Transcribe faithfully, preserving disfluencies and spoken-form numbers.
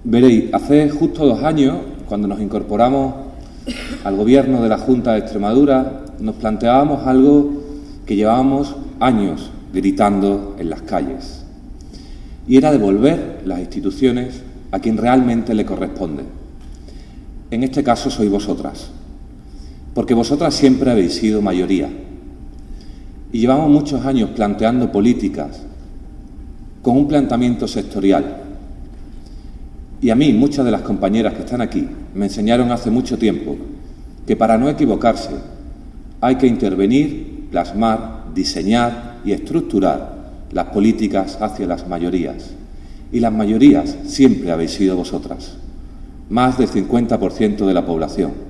Veréis, hace justo dos años, cuando nos incorporamos al Gobierno de la Junta de Extremadura, nos planteábamos algo que llevábamos años gritando en las calles, y era devolver las instituciones a quien realmente le corresponde. En este caso sois vosotras, porque vosotras siempre habéis sido mayoría, y llevamos muchos años planteando políticas con un planteamiento sectorial. Y a mí, muchas de las compañeras que están aquí, me enseñaron hace mucho tiempo que para no equivocarse hay que intervenir, plasmar, diseñar y estructurar las políticas hacia las mayorías. Y las mayorías siempre habéis sido vosotras, más del cincuenta por ciento de la población.